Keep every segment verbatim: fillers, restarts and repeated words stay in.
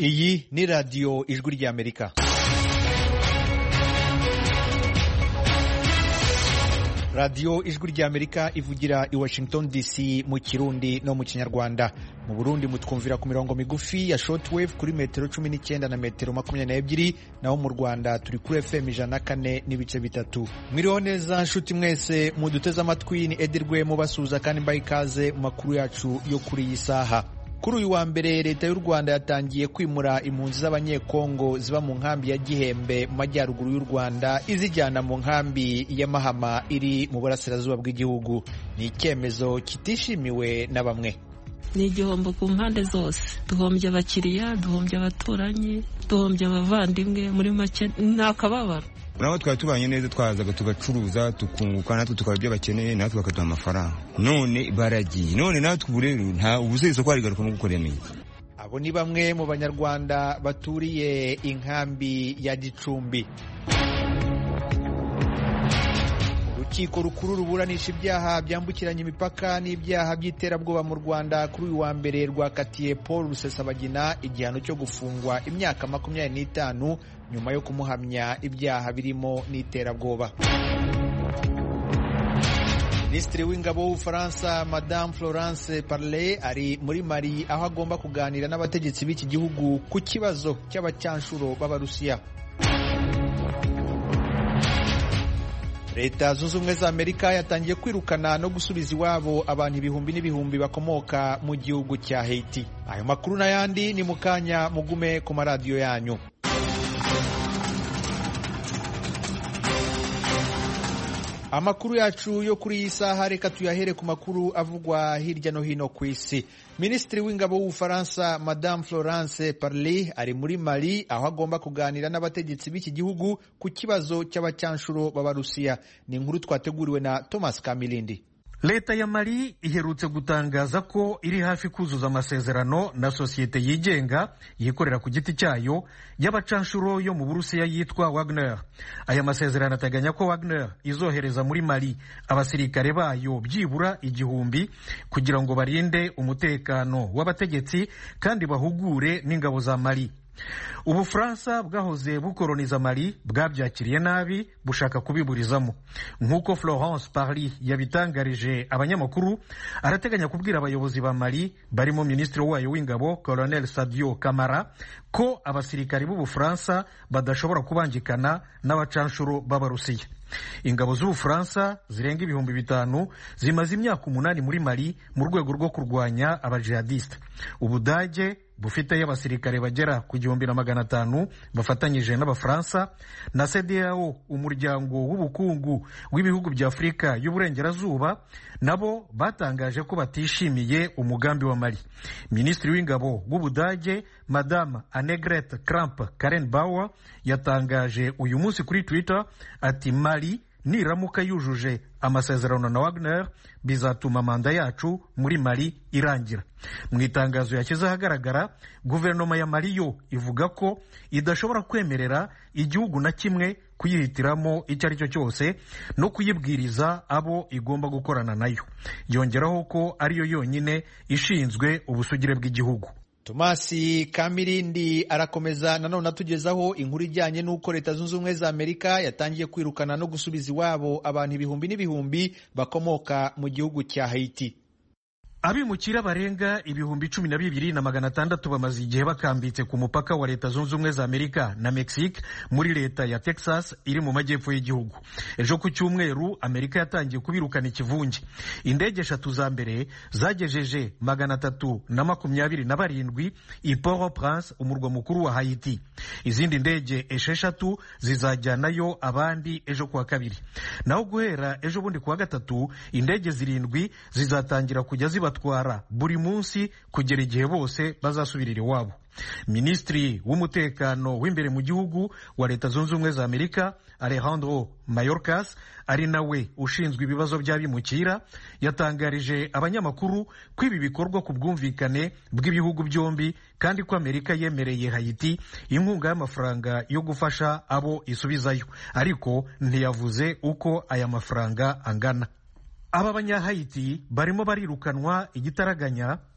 Iyi ni radiyo ijwi ry'Amerika. radiyo ijwi ry'Amerika ivugira i Washington D C mu Kirundi no mu Kinyarwanda. Mu Burundi mutwumvira ku mirongo migufi ya shortwave kuri metero cumi n'icyenda na metero makumyabiri n'ebyiri, naho mu Rwanda turi kuri F M ijana na kane n'ibice bitatu. Mwiriho neza nshuti mwese muduteze amatwi, ni Edirwe mubasuza kandi mbaye ikaze mu makuru yacu yo kuri iyi saha. Kuri uyu wa mbere leta y'u Rwanda yatangiye kwimura impunzi z'abanyekongo ziba mu nkambi ya Gihembe mu majyaruguru y'u Rwanda izijyana mu nkambi ya Mahama iri mu burasirazuba bw'igihugu. Ni icyemezo kitishimiwe na bamwe. Ni igihombo ku mpande zose, duhombye abakiriya, duhombye abaturanyi, duhombye abavandimwe, muri make nta kababaro. Naho twari tubanye neza, twazaga tugacuruza tukunguka, natwe tukaba ibyo bakeneye, natwe bakaduha amafaranga. None baragiye, none natwe ubu rero nta ubuseso kwarigaruka no gukorera neza. Abo ni bamwe mu banyarwanda baturiye inkambi ya Gicumbi. Urukiko rukuru ruburanisha ibyaha byambukiranya imipaka n'ibyaha by'iterabwoba mu Rwanda kuri uyu wa mbere rwakatiye Paul Rusesabagina igihano cyo gufungwa imyaka makumyabiri n'itanu nyuma yo kumuhamya ibyaha birimo n'iterabwoba. Minisitiri w'ingabo w'Ubufaransa Madame Florence Parly ari muri Mali aho agomba kuganira n'abategetsi b'iki gihugu ku kibazo cy'abacyanshuro b'Abarusiya. Leta Zunze Ubumwe za Amerika yatangiye kwirukana no gusubiza iwabo abantu ibihumbi n'ibihumbi bakomoka mu gihugu cya Haiti. Ayo makuru n'ayandi ni mukanya, mugume ku maradiyo yanyu. Amakuru yacu yo kuri iyi saha reka tuyahere ku makuru avugwa hirya no hino ku isi. Minisitiri w'ingabo w'Ubufaransa Madame Florence Parly ari muri Mali aho agomba kuganira n'abategetsi b'iki gihugu ku kibazo cy'abacyanshuro b'Abarusiya. Ni inkuru twateguriwe na Thomas Kamilindi. Leta ya Mali iherutse gutangaza ko iri hafi kuzuza amasezerano na sosiyete yigenga yikorera ku giti cyayo y'abacanshuro yo mu Burusiya yitwa Wagner. Aya masezerano ateganya ko Wagner izohereza muri Mali abasirikare bayo byibura igihumbi kugira ngo barinde umutekano w'abategetsi kandi bahugure n'ingabo za Mali. Ubufaransa bwahoze bukoroniza Mali bwabyakiriye nabi bushaka kubiburizamo. Nk'uko Florence Parly yabitangarije abanyamakuru, arateganya kubwira abayobozi ba Mali barimo minisitiri wayo w'ingabo Colonel Sadio Kamara ko abasirikari b'Ubufaransa badashobora kubangikana n'abacanshuro b'Abarusiya. Ingabo z'Ubufaransa zirenga ibihumbi bitanu zimaze imyaka umunani muri Mali mu rwego rwo kurwanya abajihadiste. Ubudage bufite abasirikare bagera ku gihumbi na magana atanu bafatanyije n'Abafaransa, na C D A O umuryango w'ubukungu w'ibihugu bya Afurika y'Uburengerazuba nabo batangaje ko batishimiye umugambi wa Mali. Minisitiri w'ingabo w'Ubudage Madame Annegret Kramp-Karrenbauer yatangaje uyu munsi kuri Twitter ati Mali niramuka yujuje amasezerano na Wagner bizatuma manda yacu muri Mali irangira. Mu itangazo yashyize ahagaragara, guverinoma ya Mali yo ivuga ko idashobora kwemerera igihugu na kimwe kuyihitiramo icyo ari cyo cyose no kuyibwiriza abo igomba gukorana nayo. Yongeraho ko ariyo yonyine ishinzwe ubusugire bw'igihugu. Tomasi Kamirindi arakomeza nanone atugezaho inkuru ijyanye n'uko Leta Zunze Ubumwe za Amerika yatangiye kwirukana no gusubiza iwabo abantu ibihumbi n'ibihumbi bakomoka mu gihugu cya Haiti. Abimukira barenga ibihumbi cumi na bibiri na magana atandatu bamaze igihe bakambitse ku mupaka wa Leta Zunze Ubumwe za Amerika na Mexique muri leta ya Texas iri mu majyepfo y'igihugu. Ejo ku cyumweru Amerika yatangiye kubirukana ikivunge. Indege eshatu za mbere zagejeje magana atatu na makumyabiri na barindwi i Port-au-Prince, umurwa mukuru wa Haiti. Izindi ndege esheshatu zizajyanayo abandi ejo kuwa kabiri. Naho guhera ejo bundi kuwa gatatu indege zirindwi zizatangira kujya ziba twara buri munsi kugera igihe bose bazasubirira iwabo. Minisitiri w'umutekano w'imbere mu gihugu wa Leta Zunze Ubumwe za Amerika Alejandro Mayorkas ari nawe ushinzwe ibibazo by'abimukira yatangarije abanyamakuru ko ibi bikorwa ku bwumvikane bw'ibihugu byombi kandi ko Amerika yemereye Haiti inkunga y'amafaranga yo gufasha abo isubizayo, ariko ntiyavuze uko aya mafaranga angana. Aba banyahayiti barimo barirukanwa igitaraganya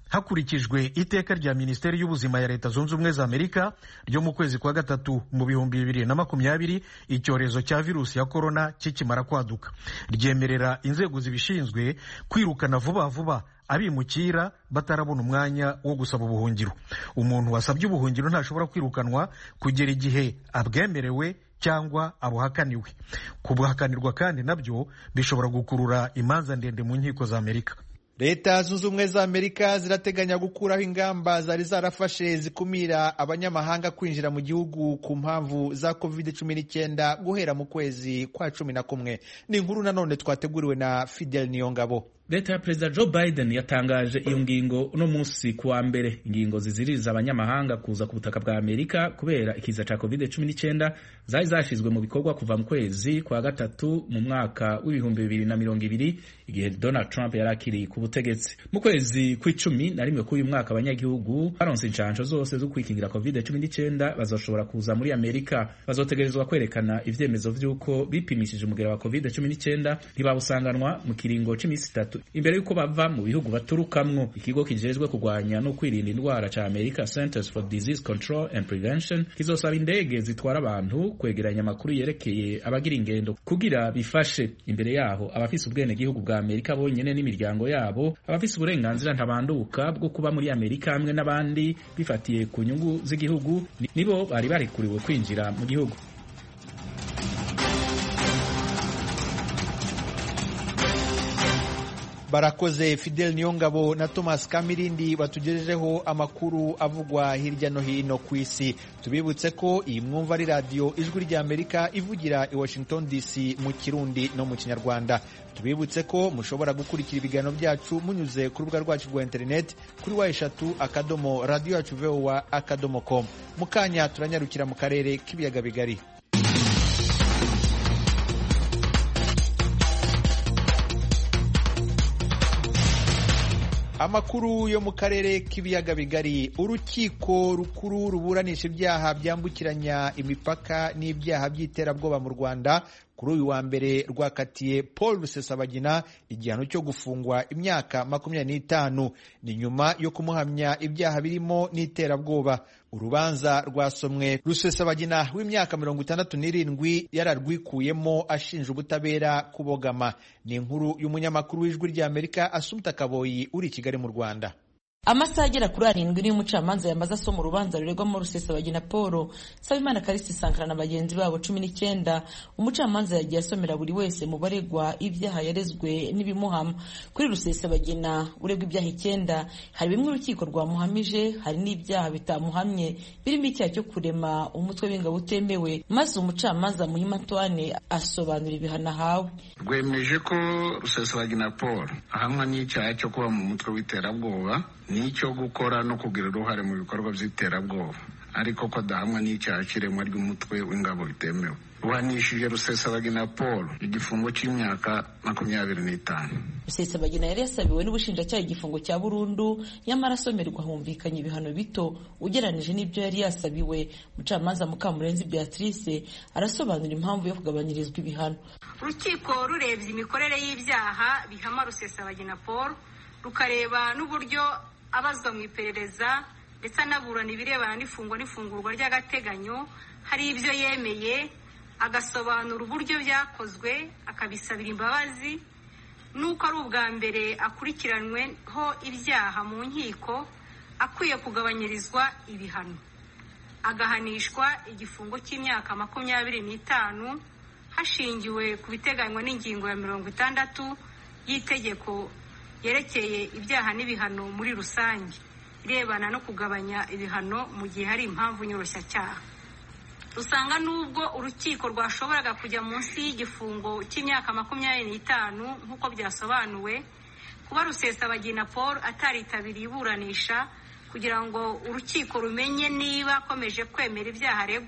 hakurikijwe iteka rya Minisiteri y'Ubuzima ya Leta Zunze Ubumwe za Amerika ryo mu kwezi kwa gatatu mu bihumbi bibiri na makumyabiri, icyorezo cya virusi ya korona kikimara kwaduka, ryemerera inzego zibishinzwe kwirukana vuba vuba abimukira batarabona umwanya wo gusaba ubuhungiro. Umuntu wasabye ubuhungiro ntashobora kwirukanwa kugera igihe abwemerewe cyangwa abuhakaniwe. Kubuhakanirwa kandi nabyo bishobora gukurura imanza ndende mu nkiko za Amerika. Leta Zunze Ubumwe za Amerika zirateganya gukuraho ingamba zari zarafashe zikumira abanyamahanga kwinjira mu gihugu ku mpamvu za covid cumi n'icyenda guhera mu kwezi kwa cumi na kumwe. Ni inkuru nanone twateguriwe na Fidel Niyongabo. Leta ya Perezida Joe Biden yatangaje iyo ngingo uno munsi kuwa mbere. Ingingo ziziririza abanyamahanga kuza ku butaka bwa Amerika kubera ikiza ca covid cumi n'icyenda zari zashizwe mu bikorwa kuva mu kwezi kwa gatatu mu mwaka w'ibihumbi bibiri na mirongo ibiri, igihe Donald Trump yari akiri ku butegetsi. Mu kwezi kw'icumi na rimwe k'uyu mwaka abanyagihugu baronse inshansho zose zo kwikingira covid cumi n'icyenda bazoshobora kuza muri Amerika. Bazotegerezwa kwerekana ivyemezo vy'uko bipimishije umugera wa covid cumi n'icyenda ntibawusanganwa mu kiringo c'imisi itatu imbere yuko bava mu bihugu baturukamwo. Ikigo kijejwe kurwanya no kwirinda indwara ca America Centers for Disease Control and Prevention kizosaba indege zitwara abantu kwegeranya amakuru yerekeye abagira ingendo kugira bifashe. Imbere yaho abafise ubwene gihugu bwa Amerika bonyene n'imiryango yabo, abafise uburenganzira ntabanduka bwo kuba muri Amerika hamwe n'abandi bifatiye ku nyungu z'igihugu nibo bari barikuriwe kwinjira mu gihugu. Barakoze Fidel Niyongabo na Thomas Kamirindi batugejejeho amakuru avugwa hirya no hino ku isi. Tubibutse ko iyi mwumva ari radio Ijwi rya Amerika ivugira i Washington D C mu Kirundi no mu Kinyarwanda. Tubibutse ko mushobora gukurikira ibiganiro byacu munyuze ku rubuga rwacu rwa internet kuri wa eshatu akadomo radio yacu V O A akadomo com. Mukanya turanyarukira mu karere k'ibiyaga bigari. Amakuru yo mu karere k'ibiyaga bigari. Urukiko rukuru ruburanisha ibyaha byambukiranya imipaka n'ibyaha by'iterabwoba mu Rwanda kuri uyu wa mbere rwakatiye Paul Rusesabagina igihano cyo gufungwa imyaka makumyabiri n'itanu. Ni nyuma yo kumuhamya ibyaha birimo n'iterabwoba. Urubanza rwasomwe Rusesabagina w'imyaka mirongo itandatu n'irindwi yararwikuyemo ashinja ubutabera kubogama. Ni inkuru y'umunyamakuru w'Ijwi rya Amerika Assumpta Kaboyi uri i Kigali mu Rwanda. Amasaha agera kuri arindwi niyo umucamanza yamaze asoma urubanza ruregwamo Rusesabagina Paul, Nsabimana Callixte Sankara na bagenzi babo cumi n'icyenda. Umucamanza yagiye asomera buri wese mu baregwa ibyaha yarezwe n'ibimuhama. Kuri Rusesabagina uregwa ibyaha icyenda, hari bimwe urukiko rwamuhamije, hari n'ibyaha bitamuhamye birimo icyaha cyo kurema umutwe w'ingabo utemewe. Maze umucamanza Muhima Antoine asobanura ibihano ahawe. Rwemeje ko Rusesabagina Paul ahamwa n'icyaha cyo kuba mu mutwe w'iterabwoba n'icyo gukora no kugira uruhare mu bikorwa by'iterabwoba, ariko ko adahamwa n'icyaha cy'iremwa ry'umutwe w'ingabo bitemewe. Ruhanishije Rusesabagina Paul igifungo cy'imyaka makumyabiri n'itanu. Rusesabagina yari yasabiwe n'ubushinjacyaha igifungo cya burundu, nyamara asomerwa humvikanye ibihano bito ugeranije n'ibyo yari yasabiwe. Mucamanza Mukamurenzi Beatrice arasobanura impamvu yo kugabanyirizwa ibihano. Urukiko rurebye imikorere y'ibyaha bihama Rusesabagina Paul, rukareba n'uburyo abazwa mu iperereza ndetse anaburana ibirebana n'ifungwa n'ifungurwa ry'agateganyo, hari ibyo yemeye agasobanura uburyo byakozwe akabisabira imbabazi, nuko ari ubwa mbere akurikiranweho ibyaha mu nkiko akwiye kugabanyirizwa ibihano, agahanishwa igifungo cy'imyaka makumyabiri n'itanu hashingiwe ku biteganywa n'ingingo ya mirongo itandatu y'itegeko yerekeye ibyaha n'ibihano muri rusange, irebana no kugabanya ibihano mu gihe hari impamvu nyoroshyacyaha. Usanga nubwo urukiko rwashoboraga kujya munsi y'igifungo cy'imyaka makumyabiri n'itanu nk'uko byasobanuwe, kuba Rusesabagina Paul ataritabiriye iburanisha kugira ngo urukiko rumenye niba akomeje kwemera ibyaha aregwa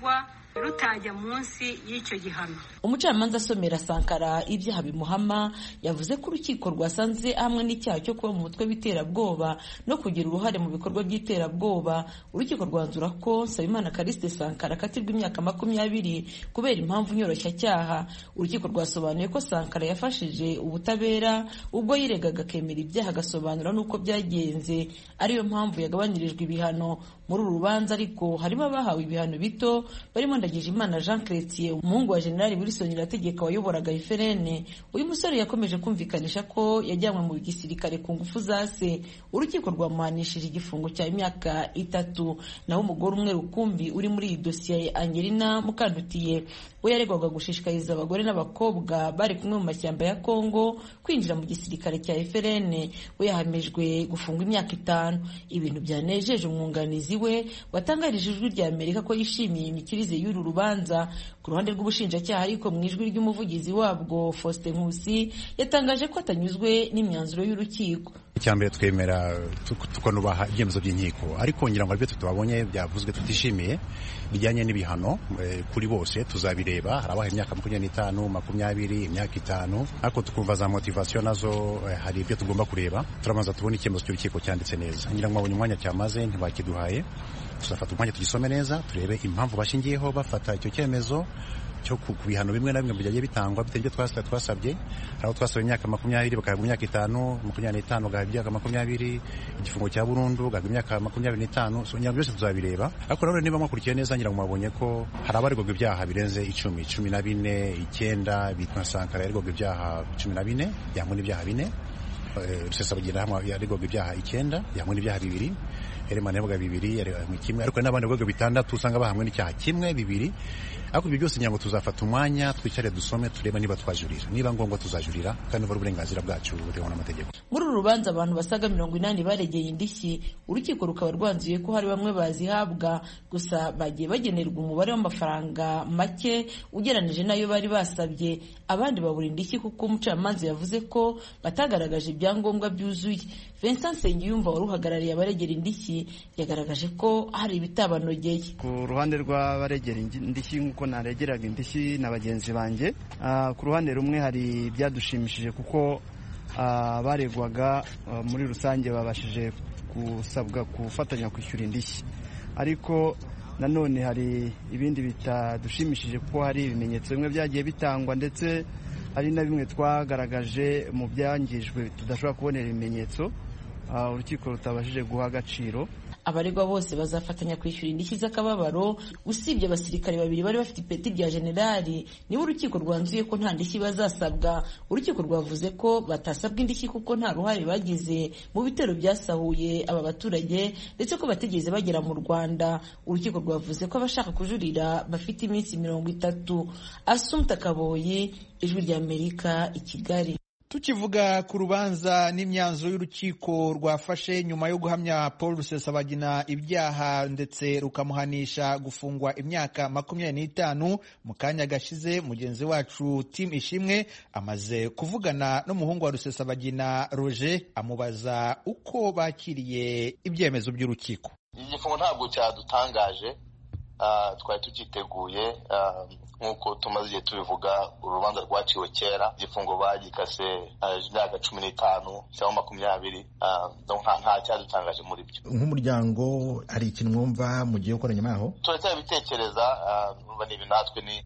rutajya munsi y'icyo gihano. Umucamanza asomera Sankara ibyaha bimuhama yavuze ko urukiko rwasanze hamwe n'icyaha cyo kuba mu mutwe w'iterabwoba no kugira uruhare mu bikorwa by'iterabwoba. Urukiko rwanzura ko Nsabimana Callixte Sankara akatirwa imyaka makumyabiri kubera impamvu nyoroshyacyaha. Urukiko rwasobanuye ko Sankara yafashije ubutabera ubwo yiregaga akemera ibyaha agasobanura n'uko byagenze, ariyo mpamvu yagabanyirijwe ibihano. Muri uru rubanza ariko harimo abahawe ibihano bito barimo Ndagijimana Jean Chrétien, umuhungu wa General Wilson Irategeka wayoboraga F L N. Uyu musore yakomeje kumvikanisha ko yajyanywe mu gisirikare ku ngufu za se. Urukiko rwamuhanishije igifungo cya imyaka itatu. Naho umugore umwe rukumbi uri muri iyi dosiye Angelina Mukandutiye we yaregwaga gushishikariza abagore n'abakobwa bari kumwe mu mashyamba ya Kongo kwinjira mu gisirikare cya F L N. We yahamijwe gufungwa imyaka itanu. Ibintu byanejeje umwunganizi we watangarije ijwi rya Amerika ko yishimiye imikirize y'uru rubanza. Ku ruhande rw'ubushinjacyaha ariko mu ijwi ry'umuvugizi wabwo Faustin Nkusi yatangaje ko atanyuzwe n'imyanzuro y'urukiko. Icyambere twemera tukanubaha ibyemezo by'inkiko, ariko ngira ngo ibyo tutabonye byavuzwe tutishimiye bijyanye n'ibihano kuri bose tuzabireba. Harabaha imyaka makumyabiri n'itanu, makumyabiri, imyaka itanu, ariko tukumva za motivation nazo hari ibyo tugomba kureba. Turabanza tubona icyemezo cy'urukiko cyanditse neza. Ngira ngo mwabonye umwanya cyamaze ntibakiduhaye, tuzafata umwanya tugisome neza turebe impamvu bashingiyeho bafata icyo cyemezo cyo ku bihano bimwe na bimwe byagiye bitangwa bitewe n'ibyo twasabye twasabye aho twasabye imyaka makumyabiri bakahabwa imyaka itanu, makumyabiri n'itanu bagahabwa imyaka makumyabiri, igifungo cya burundu bagahabwa imyaka makumyabiri n'itanu. So ngira byose tuzabireba, ariko rero niba mwakurikiye neza ngira ngo mwabonye ko hari abaregwaga ibyaha birenze icumi, cumi na bine, icyenda. Bitwa Sankara yaregwaga ibyaha cumi na bine, yamwe n'ibyaha bine. Rusesabagina hamwe yaregwaga ibyaha icyenda, yamwe n'ibyaha bibiri. Herman yavuga bibiri yari mu kimwe, ariko n'abandi bavuga bitandatu usanga bahamwe n'icyaha kimwe bibiri. Ariko ibyo byose nyango tuzafata umwanya twicare dusome tureba niba twajurira, niba ngombwa tuzajurira kandi bari uburenganzira bwacu butewe n'amategeko. Muri uru rubanza abantu basaga mirongo inani baregeye indishyi. Urukiko rukaba rwanzuye ko hari bamwe bazihabwa gusa bagiye bagenerwa umubare w'amafaranga make ugeranije nayo bari basabye. Abandi babura indishyi kuko umucamanza yavuze ko batagaragaje ibyangombwa byuzuye. Vincent Nsengiyumva wari uhagarariye abaregera indishyi yagaragaje ko hari ibitabanogeye. Ku ruhande rw'abaregera indishyi nk'uko naregeraga indishyi na bagenzi banjye, uh, ku ruhande rumwe hari byadushimishije kuko uh, baregwaga uh, muri rusange babashije gusabwa gufatanya kwishyura indishyi, ariko nanone hari ibindi bitadushimishije kuko hari ibimenyetso bimwe byagiye bitangwa ndetse hari na bimwe twagaragaje mu byangijwe tudashobora kubonera ibimenyetso uh, urukiko rutabashije guha agaciro. Abaregwa bose bazafatanya kwishyura indishyi z'akababaro usibye abasirikare babiri bari bafite ipeti rya generali. Niba urukiko rwanzuye ko nta ndishyi bazasabwa, urukiko rwavuze ko batasabwa indishyi kuko nta ruhare bagize mu bitero byasahuye aba baturage ndetse ko bategeze bagera mu Rwanda. Urukiko rwavuze ko abashaka kujurira bafite iminsi mirongo itatu. Assumpta Kaboyi, Ijwi rya Amerika, i Kigali. Tukivuga ku rubanza n'imyanzuro y'urukiko rwafashe nyuma yo guhamya Paul Rusesabagina ibyaha ndetse rukamuhanisha gufungwa imyaka makumyabiri n'itanu, mu kanya gashize mugenzi wacu Tim Ishimwe amaze kuvugana n'umuhungu wa Rusesabagina Roger amubaza uko bakiriye ibyemezo by'urukiko. Igifungo ntabwo cyadutangaje, uh, twari tukiteguye uh, nk'uko tumaze igihe tubivuga. Urubanza rwaciwe kera, igifungo bagikase imyaka uh, cumi n'itanu cyangwa makumyabiri. uh, nta cyadutangaje muri byo. Nk'umuryango hari ikintu mwumva mugiye gukora nyuma yaho? turacyabitekereza, numva uh, nibi natwe ni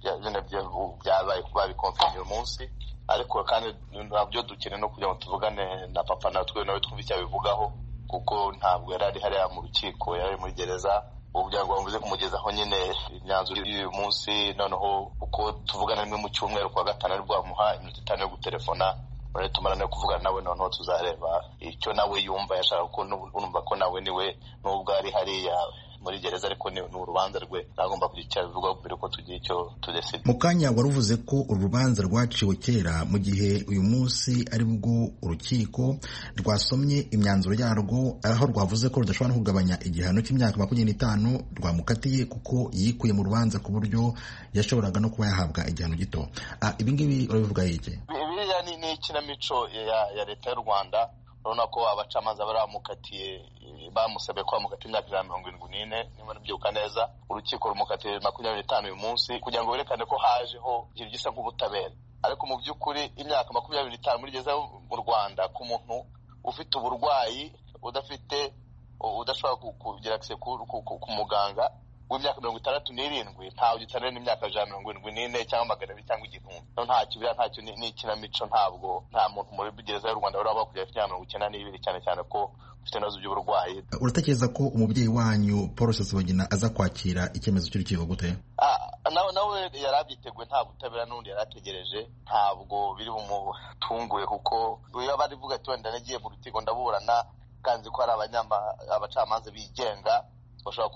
byabaye kuba bikonfirmye uyu munsi, ariko kandi nabyo dukeneye no kugira ngo tuvugane na papa natwe nawe twumve icyo abivugaho, kuko ntabwo yari ari hariya mu rukiko, yari muri gereza. Ubu byangombwa mvuze kumugezaho nyine imyanzuro y'uyu munsi, noneho uko tuvugana rimwe mu cyumweru kwa gatanu ari bwamuha iminota itanu yo gutelefona, none tumara no kuvugana nawe, noneho tuzareba icyo nawe yumva yashaka, ko urumva ko nawe niwe nubwo ari hariya muri gereza ariko ni urubanza rwe, nagomba kugira icyo abivugaho mbere ko tugira icyo tudesida. Mu kanya wari uvuze ko urubanza rwaciwe kera, mu gihe uyu munsi ari bwo urukiko rwasomye imyanzuro yarwo, aho rwavuze ko rudashobora no kugabanya igihano cy'imyaka makumyabiri n'itanu rwamukatiye kuko yikuye mu rubanza ku buryo yashoboraga no kuba yahabwa igihano gito. Ah, ibi ngibi urabivuga iki? Biriya ni ikinamico ya, ya leta y'u Rwanda. Urabona ko abacamanza baramukatiye bamusabye ko bamukata imyaka ijana na mirongo irindwi n'ine niba nabyibuka neza, urukiko rumukatiye makumyabiri n'itanu uyu munsi kugira ngo berekane ko hajeho ikintu gisa nk'ubutabera. Ariko mu by'ukuri imyaka makumyabiri n'itanu muri gereza mu Rwanda ku muntu ufite uburwayi udafite udashobora kugira akise ku muganga w'imyaka mirongo itandatu n'irindwi ntawe gitanira n'imyaka ijana na mirongo irindwi n'ine cyangwa magana abiri cyangwa igihumbi. No nta kibira ntacyo ni ikinamico, ntabwo nta muntu muri gereza y'u Rwanda wari kujya afite mirongo icyenda n'ibiri cyane cyane ko ufite ibibazo by'uburwayi. Uratekereza ko umubyeyi wanyu Paul Rusesabagina aza kwakira icyemezo cy'urukiko gute? nawe nawe yari abyiteguye, nta butabera n'undi yari ategereje, ntabwo biri bumutunguye kuko iyo bari vuga ati wenda nagiye mu rukiko ndaburana kanzi ko hari abanyama abacamanza bigenga bashobora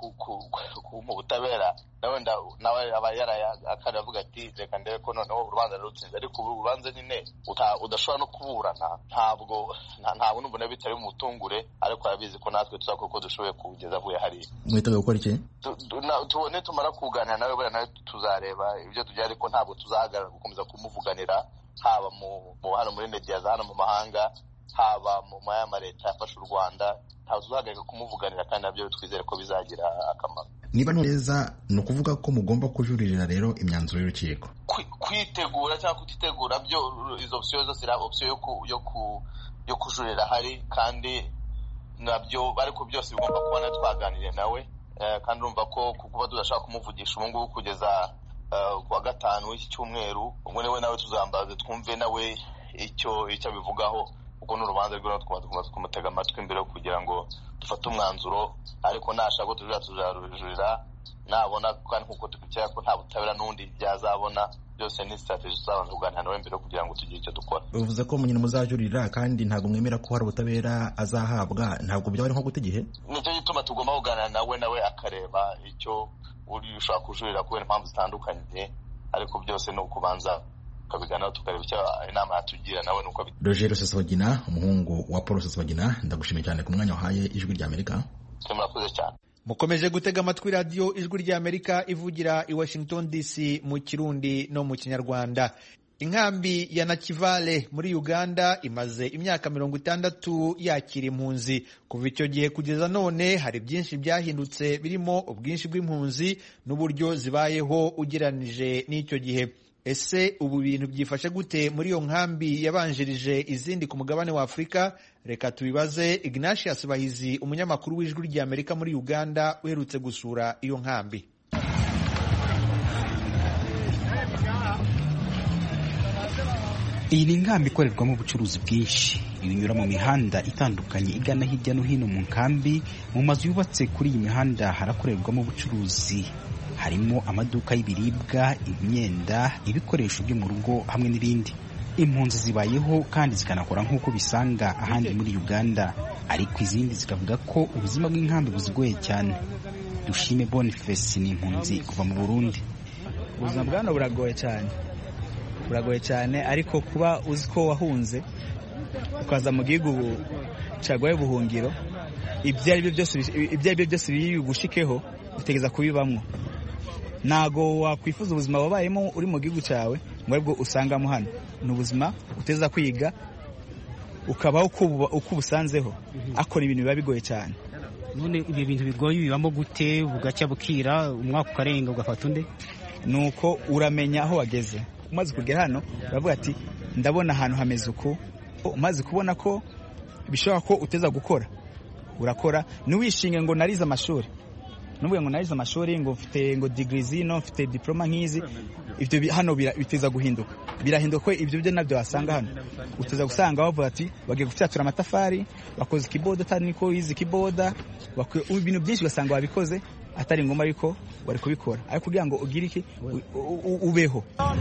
mu butabera, nawe nawe aba yarayakara avuga ati reka ndebe ko noneho urubanza rurutsinze. Ariko urubanza nyine udashobora no kuburana, ntabwo ntabwo n'umbona bitari mu mutungure, ariko arabizi ko natwe tuzakora uko dushoboye kugeza avuye hariya. Mwiteguye gukora iki? Nitumara kuganira nawe buriya nawe tuzareba ibyo tugira, ariko ntabwo tuzahagarara gukomeza kumuvuganira, haba mu hano muri media za hano mu mahanga, haba mu mayama leta yafashe u Rwanda, ntabwo tuzahagarika kumuvuganira, kandi nabyo twizere ko bizagira akamaro. Niba neza ni ukuvuga ko mugomba kujuririra rero imyanzuro y'urukiko. Kwitegura cyangwa kutitegura byo izo opsiyo zose ira opsiyo yo yo kujurira hari, kandi nabyo ariko byose bigomba kubona twaganiriye nawe, kandi urumva ko kuba tudashaka kumuvugisha ubu ngubu kugeza kuwa gatanu w'iki cyumweru, ubwo niwe nawe tuzambaze twumve nawe icyo icyo bivugaho, kuko n'urubanza rw'ino twamaze kumutega amatwi mbere kugira ngo dufate umwanzuro. Ariko nashaka ko tujya tuzarujurira, nabona kandi nkuko tubikeka ko nta butabera n'undi byazabona, byose ni strategy tuzabanza kuganira nawe mbere kugira ngo tugire icyo dukora. Bivuze ko munyine muzajurira kandi ntabwo mwemera ko hari ubutabera azahabwa, ntabwo byaba ari nko guta igihe? Nicyo gituma tugomba kuganira nawe nawe akareba icyo uri ushaka kujurira kubera impamvu zitandukanye, ariko byose ni ukubanza tukabiganaho tukareba icyo inama yatugira nawe nuko. Roger Rusesabagina, umuhungu wa Paul Rusesabagina, ndagushimiye cyane ku mwanya wahaye Ijwi ry'Amerika. Murakoze cyane. Mukomeje gutega amatwi radiyo Ijwi ry'Amerika ivugira i Washington D C mu Kirundi no mu Kinyarwanda. Inkambi ya Nakivale muri Uganda imaze imyaka mirongo itandatu yakira impunzi. Kuva icyo gihe kugeza none hari byinshi byahindutse, birimo ubwinshi bw'impunzi n'uburyo zibayeho ugereranije n'icyo gihe. Ese ubu bintu byifashe gute muri iyo nkambi yabanjirije izindi ku mugabane wa Afurika? Reka tubibaze Ignatius Bahizi, umunyamakuru w'Ijwi ry'Amerika muri Uganda uherutse gusura iyo nkambi. Iyi ni inkambi ikorerwamo ubucuruzi bwinshi, ibinyura mu mihanda itandukanye igana hirya no hino mu nkambi. Mu mazu yubatse kuri iyi mihanda harakorerwamo ubucuruzi, harimo amaduka y'ibiribwa, imyenda, ibikoresho byo mu rugo hamwe n'ibindi. Impunzi zibayeho kandi zikanakora nk'uko bisanga ahandi muri Uganda, ariko izindi zikavuga ko ubuzima bw'inkambi buzigoye cyane. Dushime Boniface ni impunzi kuva mu Burundi. Ubuzima bwano buragoye cyane, buragoye cyane, ariko kuba uzi ko wahunze ukaza mu gihugu cyagoye buhungiro, ibyo ari byo byose ibyo ari byo byose bigushikeho utegeza kubibamwo. Nago wakwifuza ubuzima wabayemo uri mu gihugu cyawe ngo aribwo usangamo hano. Ni ubuzima uteza kwiga ukabaho uko ubusanzeho, akora ibintu biba bigoye cyane. None ibi bintu bigoye bibamo gute? Bugacya bukira, umwaka ukarenga ugafata undi? Nuko uramenya aho wageze. Umaze kugera hano uravuga ati ndabona ahantu hameze uko, umaze kubona ko bishobora ko uteza gukora urakora. Niwishinge ngo narize amashuri, nubuye ngo narize amashuri ngo mfite ngo degree zino, mfite diploma nk'izi, ibyo hano biteza guhinduka. Birahinduka ko ibyo byo nabyo wasanga hano. Uteza gusanga bavuga ati bagiye gufyatura amatafari, bakoze kiboda atari niko yize kiboda, ibintu byinshi ugasanga babikoze atari ngoma ariko bari kubikora, ariko kugira ngo ugire iki ubeho.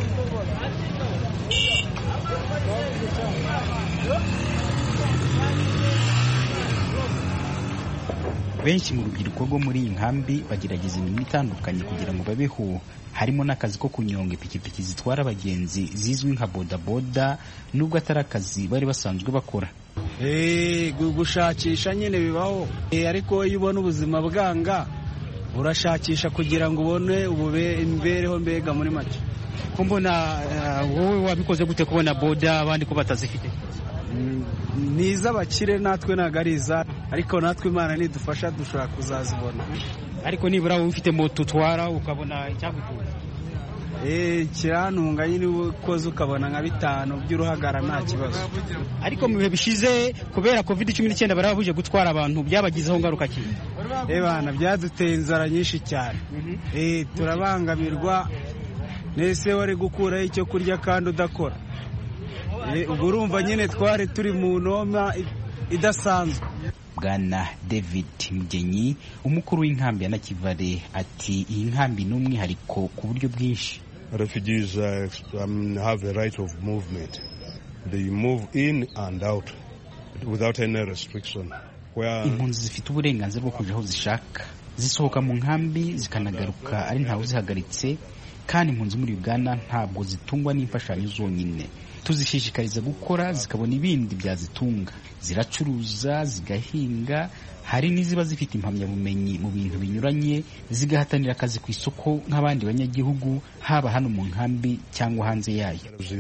Benshi mu rubyiruko rwo muri iyi nkambi bagerageza imirimo itandukanye kugira ngo babeho, harimo n'akazi ko kunyonga ipikipiki zitwara abagenzi zizwi nka bodaboda, nubwo atari akazi bari basanzwe bakora. Eh, gushakisha nyine bibaho, ariko iyo ubona ubuzima bwanga urashakisha kugira ngo ubone ubube imbereho mbega muri make. Ko mbona wowe wabikoze gute kubona boda abandi ko batazifite? ni iz'abakire natwe ntabwo ari iza ariko natwe Imana nidufasha dushobora kuzazibona. Ariko nibura wowe ufite moto utwara ukabona icyagutunga eh kirantunga nyine ukoze ukabona nka bitanu by'uruhagara nta kibazo. Ariko mu bihe bishize kubera covid cumi n'icyenda barabuje gutwara abantu byabagizeho ngaruka ki? Eh bana byaduteye inzara nyinshi cyane. Eh turabangamirwa nese wari gukuraho icyo kurya kandi udakora. Eh ubwo urumva nyine twari turi mu noma idasanzwe. Bwana David Mugenyi umukuru w'inkambi ya Nakivale ati iyi nkambi n'umwihariko ku buryo bwinshi. Refugees uh, um, have a right of movement. They move in and out without any restriction. Impunzi zifite uburenganzira bwo kuja aho zishaka, zisohoka mu nkambi zikanagaruka ari ntawe zihagaritse, kandi impunzi muri Uganda ntabwo zitungwa n'imfashanyo zonyine. Tuzishishikariza gukora zikabona ibindi byazitunga, ziracuruza, zigahinga, hari n'iziba zifite impamyabumenyi mu bintu binyuranye, zigahatanira akazi ku isoko nk'abandi banyagihugu, haba hano mu nkambi cyangwa hanze yayo.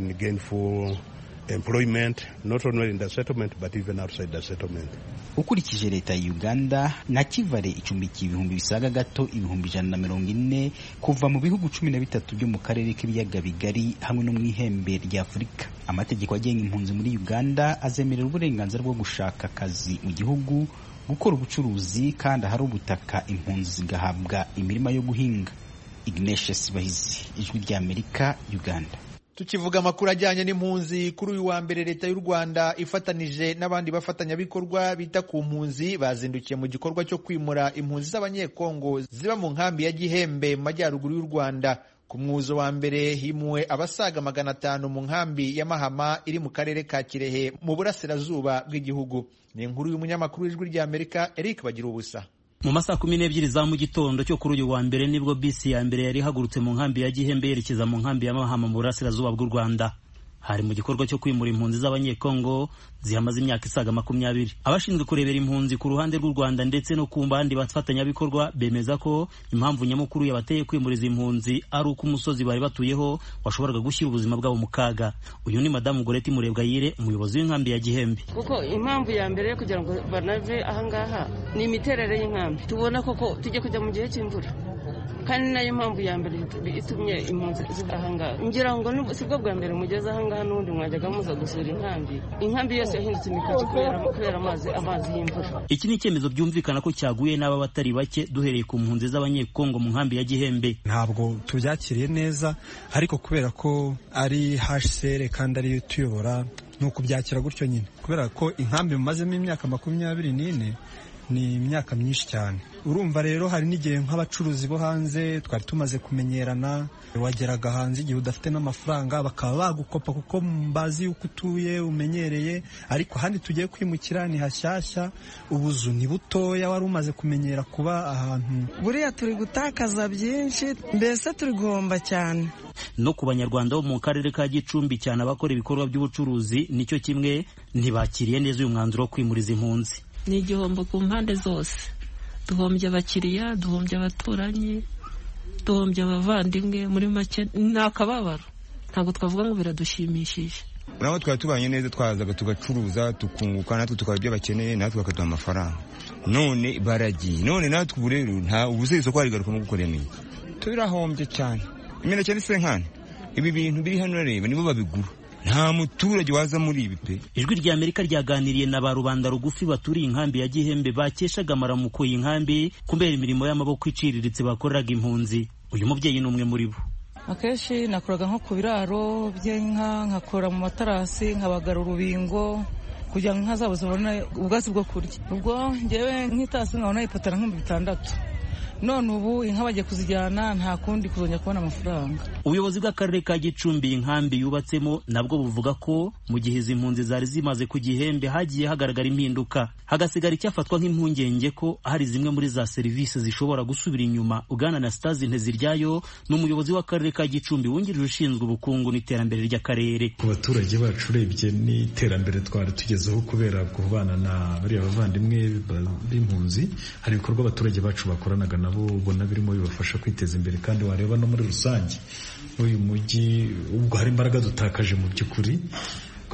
Employment not only in the settlement but even outside the settlement. Ukurikije leta ya Uganda, Nakivale icumbikiye ibihumbi bisaga gato ibihumbi ijana na mirongo ine kuva mu bihugu cumi na bitatu byo mu karere k'ibiyaga bigari hamwe no mu ihembe rya Afurika. Amategeko agenga impunzi muri Uganda azemerera uburenganzira bwo gushaka akazi mu gihugu, gukora ubucuruzi, kandi ahari ubutaka impunzi zigahabwa imirima yo guhinga. Ignatius Bahizi, Ijwi rya Amerika, Uganda. Tukivuga amakuru ajyanye n'impunzi, kuri uyu wa mbere leta y'u Rwanda ifatanije n'abandi bafatanyabikorwa bita ku mpunzi bazindukiye mu gikorwa cyo kwimura impunzi z'abanyekongo ziba mu nkambi ya Gihembe mu majyaruguru y'u Rwanda. Ku mwuzo wa mbere himuwe abasaga magana atanu mu nkambi ya Mahama iri mu karere ka Kirehe mu burasirazuba bw'igihugu. Ni inkuru y'umunyamakuru w'Ijwi rya Amerika Eric Bagirubusa. Mu masaha kumi n'ebyiri za mu gitondo cyo kuri uyu wa mbere nibwo bisi ya mbere yari ihagurutse mu nkambi ya Gihembe yerekeza mu nkambi ya Mahama mu burasirazuba bw'u Rwanda. Hari mu gikorwa cyo kwimura impunzi z'abanyekongo zihamaze imyaka isaga makumyabiri. Abashinzwe kurebera impunzi ku ruhande rw'u Rwanda ndetse no ku mbandi bafatanyabikorwa bemeza ko impamvu nyamukuru yabateye kwimuriza impunzi ari uko umusozi bari batuyeho washoboraga gushyira ubuzima bwabo mu kaga. Uyu ni Madamu Goreti Murebwayire, umuyobozi w'inkambi ya Gihembe. Kuko impamvu ya mbere yo kugira ngo banave ahangaha ni imiterere y'inkambi. Tubona koko tujye kujya mu gihe cy'imvura, kandi nayo mpamvu ya mbere itumye impunzi zidahanga. Ngira ngo sibwo bwa mbere mugeze ahangaha n'undi mwajyaga muza gusura inkambi. Inkambi yose yahindutse imikati kubera amazi amazi y'imvura. Iki ni icyemezo byumvikana ko cyaguye n'aba batari bake duhereye ku mpunzi z'abanyekongo mu nkambi ya Gihembe. Ntabwo tubyakiriye neza, ariko kubera ko ari H C R kandi ari tuyobora nuko byakira gutyo nyine, kubera ko inkambi mumazemo imyaka makumyabiri n'ine ni imyaka myinshi cyane. Urumva rero hari n'igihe nk'abacuruzi bo hanze twari tumaze kumenyerana, wageraga hanze igihe udafite n'amafaranga bakaba bagukopa kuko mbazi yuko utuye umenyereye, ariko handi tugiye kwimukira ni hashyashya, ubuzu ni butoya, wari umaze kumenyera kuba ahantu. Buriya turi gutakaza byinshi, mbese turi guhomba cyane. No ku banyarwanda bo mu karere ka Gicumbi cyane abakora ibikorwa by'ubucuruzi nicyo kimwe, ntibakiriye neza uyu mwanzuro wo kwimuriza impunzi. Ni igihombo ku mpande zose. Duhombye abakiriya, duhombye abaturanyi, duhombye abavandimwe, muri make ni akababaro. Ntabwo twavuga ngo biradushimishije. Urabona twari tubanye neza, twazaga tugacuruza tukunguka, natwe tukaba ibyo bakeneye, natwe bakaduha amafaranga. None baragiye, none natwe ubu rero nta ubuze isoko rigaruka mu gukora iminsi. Turahombye cyane. Imineke ni senkani. Ibi bintu biri hano reba nibo babigura. Nta muturage waza muri ibi pe. Ijwi rya Amerika ryaganiriye na ba rubanda rugufi baturiye inkambi ya Gihembe bakeshaga amaramuko y'inkambi kubera imirimo y'amaboko iciriritse bakoreraga impunzi. Uyu mubyeyi ni umwe muri bo. Akenshi nakoraga nko ku biraro by'inka, nkakora mu matarasi, nkabagara urubingo kugira ngo inka zabo zibone ubwatsi bwo kurya. Ubwo njyewe nk'itasi nkabona ipatara nk'ibihumbi bitandatu. None ubu inka bagiye kuzijyana, nta kundi kuzongera kubona amafaranga. Ubuyobozi bw'akarere ka Gicumbi inkambi yubatsemo nabwo buvuga ko mu gihe izi mpunzi zari zimaze ku Gihembe hagiye hagaragara impinduka, hagasigara icyafatwa nk'impungenge ko hari zimwe muri za serivisi zishobora gusubira inyuma. Ugana na Stazi Nteziryayo n'umuyobozi w'akarere ka Gicumbi wungirije ushinzwe ubukungu n'iterambere ry'akarere. Ku baturage bacu urebye n'iterambere twari tugezeho kubera kubana na bariya bavandimwe b'impunzi, hari ibikorwa abaturage bacu bakoranaga nabo ubona birimo bibafasha kwiteza imbere, kandi wareba no muri rusange uyu mujyi ubwo hari imbaraga dutakaje mu by'ukuri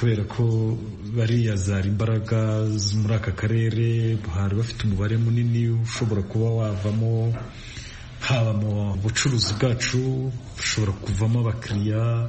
kubera ko bariyazara imbaraga muri aka karere, hari bafite umubare munini ushobora kuba wavamo, haba mu bucuruzi bwacu ushobora kuvamo abakiriya,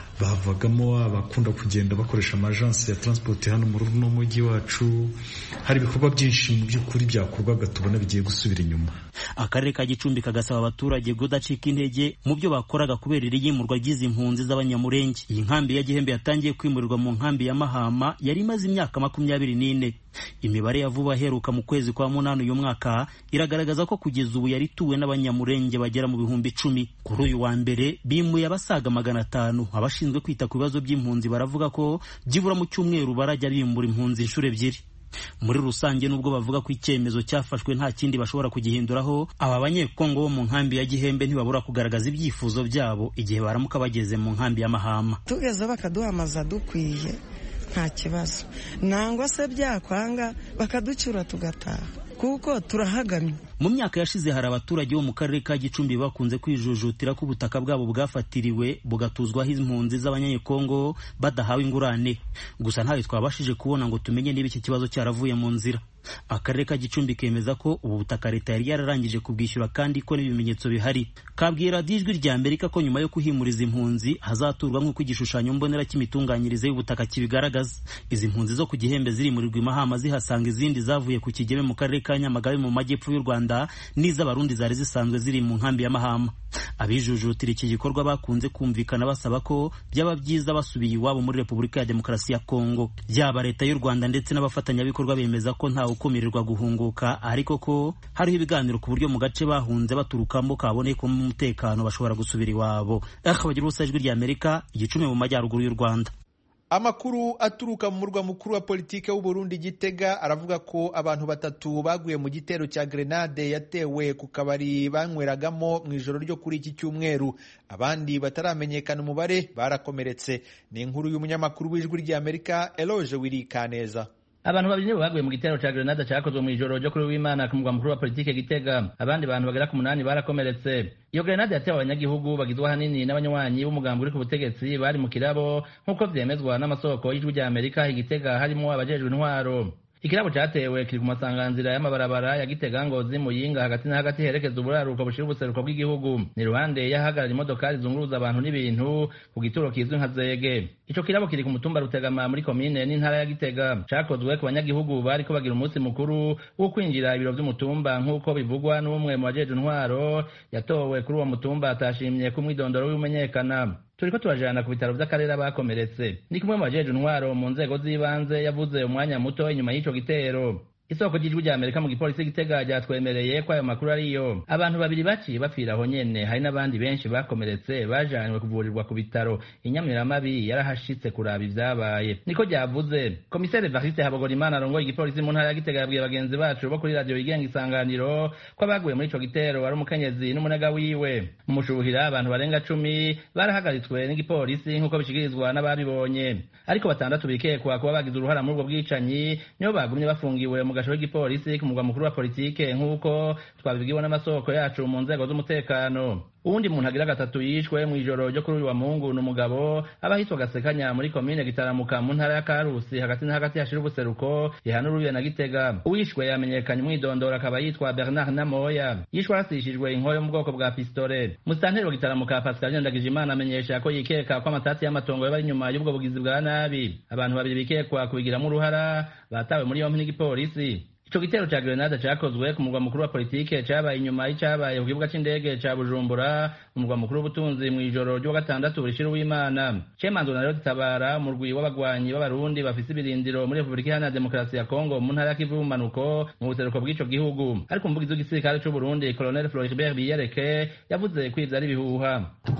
bavagamo abakunda kugenda bakoresha amajansi ya transport hano muri uno mujyi wacu. Hari ibikorwa byinshi mu by'ukuri byakorwaga tubona bigiye gusubira inyuma. Akarere ka Gicumbi kagasaba abaturage kudacika intege mu byo bakoraga kubera iyimurwa ry'izi mpunzi z'abanyamurenge. Iyi nkambi ya Gihembe yatangiye kwimurirwa mu nkambi ya Mahama yari imaze imyaka makumyabiri n'ine. Imibare ya vuba heruka mu kwezi kwa munani uyu mwaka iragaragaza ko kugeza ubu yari tuwe n'abanyamurenge bagera mu bihumbi icumi. Kuri uyu wa mbere bimuye abasaga magana atanu. Abashinzwe kwita ku bibazo by'impunzi baravuga ko byibura mu cyumweru barajya bimbura impunzi inshuro ebyiri. Muri rusange nubwo bavuga ko icyemezo cyafashwe nta kindi bashobora kugihinduraho, aba banyekongo bo mu nkambi ya Gihembe ntibabura kugaragaza ibyifuzo byabo igihe baramuka bageze mu nkambi ya Mahama. Tugeze bakaduhamaza dukwiye nta kibazo, nangwa se byakwanga bakaducyura tugataha kuko turahagamye. Mu myaka yashize hari abaturage bo mu karere ka Gicumbi bakunze kwijujutira ko ubutaka bwabo bwafatiriwe bugatuzwaho impunzi z'abanyekongo badahawe ingurane. Gusa ntawe twabashije kubona ngo tumenye niba iki kibazo cyaravuye mu nzira. Akarere ka Gicumbi kemeza ko ubu butaka leta yari yararangije kubwishyura kandi ko n'ibimenyetso bihari. Kabwira Ijwi rya Amerika ko nyuma yo kuhimuriza impunzi hazaturwa nk'uko igishushanyo mbonera cy'imitunganyirize y'ubutaka kibigaragaza. Izi mpunzi zo ku Gihembe ziri muri Rwimahama zihasanga izindi zavuye ku Kigeme mu karere ka Nyamagabe mu majyepfo y'u Rwanda n'iz'abarundi zari zisanzwe ziri mu nkambi ya Mahama. Abijujutira iki gikorwa bakunze kumvikana basaba ko byaba byiza basubiye iwabo muri Repubulika ya Demokarasi ya Kongo. Yaba leta y'u Rwanda ndetse n'abafatanyabikorwa bemeza ko nta ukomirirwa guhunguka, ariko ko hariho ibiganiro ku buryo mu gace bahunze baturukamo kabone ko mu mutekano bashobora gusubira iwabo. Akabagira ubusa Ijwi rya Amerika, Gicumbi mu majyaruguru y'u Rwanda. Amakuru aturuka mu murwa mukuru wa politike w'u Burundi Gitega aravuga ko abantu batatu baguye mu gitero cya grenade yatewe ku kabari banyweragamo mu ijoro ryo kuri iki cyumweru. Abandi bataramenyekana umubare barakomeretse. Ni inkuru y'umunyamakuru w'Ijwi rya Amerika Eloge Wirikaneza. Abantu babiri nibo baguye mu gitero ca grenade cyakozwe mu ijoro ryo kuri w'Imana ku mugwa mukuru wa politike Gitega. Abandi bantu bagera ku munani barakomeretse. Iyo grenade yatewe abanyagihugu bagizwe ahanini n'abanywanyi b'umugambi uri ku butegetsi bari mu kirabo nk'uko vyemezwa n'amasoko y'Ijwi rya Amerika. Igitega harimo abajejwe intwaro. Ikirabo cyatewe kiri ku masanganzira y'amabarabara ya Gitega Ngozi Muyinga hagati na hagati herekeza uburaruko bushira ubuseruko bw'igihugu. Ni ruhande yahagarara imodokari zunguruza abantu n'ibintu ku gituro kizwi nka Zege. Ico kirabo kiri ku mutumba Rutegama muri komine n'intara ya Gitega. Cakozwe ku banyagihugu bari ko bagira umunsi mukuru wo kwinjira ibiro by'umutumba nk'uko bivugwa n'umwe mu bajeje intwaro yatowe kuri uwo mutumba atashimye ku mwidondoro w'umenyekana. Turiko turajana ku bitaro by'akarere bakomeretse. Ni kumwe mu bajeje intwaro mu nzego z'ibanze yavuze umwanya muto inyuma y'ico gitero. Isoko ry'Ijwi rya Amerika mu gipolisi Gitega ryatwemereye ko ayo makuru ariyo. Abantu babiri baciye bapfira aho nyene, hari n'abandi benshi bakomeretse bajanywe kuvurirwa ku bitaro. Inyamiramabi yarahashitse kuraba ivyabaye. Niko ryavuze. Komisere Evariste Habogorimana arongoye igipolisi mu ntara ya Gitega yabwiye bagenzi bacu bo kuri radio yigenga Isanganiro ko abaguye muri ico gitero ari umukenyezi n'umunega wiwe. Mu mushuhira abantu barenga cumi barahagaritswe n'igipolisi nk'uko bishikirizwa n'ababibonye. Ariko batandatu bikekwa kuba bagize uruhara muri ubwo bwicanyi nibo bagumye bafungiwe mu gasho k'igipolisi ku mugwa mukuru wa politike nk'uko twabibwiwe n'amasoko yacu mu nzego z'umutekano. Uwundi muntu agira gatatu yishwe mu ijoro ryo kuri uyu wa Mungu n'umugabo abahitwa Gasekanya muri komine Gitaramuka mu ntara ya Karusi hagati na hagati hashira ubuseruko ihana urubiye na Gitega. Uwishwe yamenyekanye umwidondoro akaba yitwa Bernard Namoya. Yishwe arasishijwe inkoyo mu bwoko bwa pistole. Musitanteri wa Gitaramuka Pascal Ndagijimana amenyesha ko yikeka ko amatati y'amatongo yabari nyuma y'ubwo bugizi bwa nabi. Abantu babiri bikekwa kubigiramo uruhara batawe muri yompi n'igipolisi. Ico gitero ca grenade cakozwe ku mugwa mukuru wa politike cabaye inyuma y'icabaye ku kibuga c'indege ca Bujumbura mu mugwa mukuru w'ubutunzi mu ijoro ryo gatandatu burishira w'Imana. Chemando na Rodi Tabara umurwi w'abagwanyi b'abarundi bafise ibirindiro muri Republika Iharanira Demokarasi ya Kongo mu ntara ya Kivu manuko mu buseruko bw'ico gihugu. Ariko umuvugizi w'igisirikare c'u Burundi Colonel Floribert Biyereke yavuze ko ivyo ari ibihuha.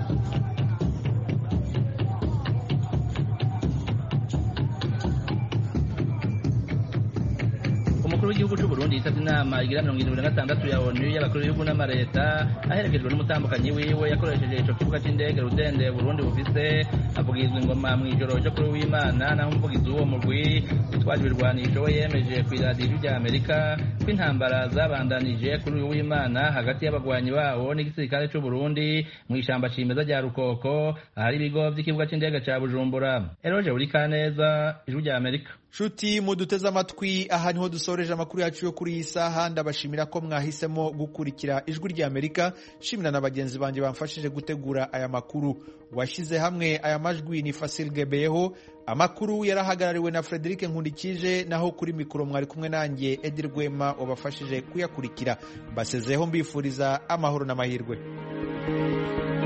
Umukuru w'igihugu cy'u Burundi yitavye inama igira mirongo irindwi na gatandatu ya ONU y'abakuru b'ibihugu n'amareta aherekejwe n'umutambukanyi wiwe yakoresheje ico kibuga c'indege Rudende Burundi bufise avugizwa ingoma mu ijoro ryo kuri w'Imana naho umuvugizi w'uwo murwi witwaje ibirwanisho we yemeje ku iradiyo rya Amerika ko intambara zabandanije kuri uyu w'Imana hagati y'abagwanyi bawo n'igisirikare cy'u Burundi mu ishamba cimeza rya Rukoko ahari ibigo by'ikibuga c'indege ca Bujumbura. Eroje Urikaneza, Ijwi rya Amerika. Shuti muduteze amatwi, aha niho dusoreje amakuru yacu yo kuri iyi saha. Ndabashimira ko mwahisemo gukurikira Ijwi rya Amerika. Shimira na bagenzi banje bamfashije gutegura aya makuru. Washyize hamwe aya majwi ni Fasil Gebeho. Amakuru yarahagarariwe na Frederic Nkundikije, naho kuri mikoro mwari kumwe nanjye Edir Rwema wabafashije kuyakurikira. Basezeho mbifuriza amahoro n'amahirwe.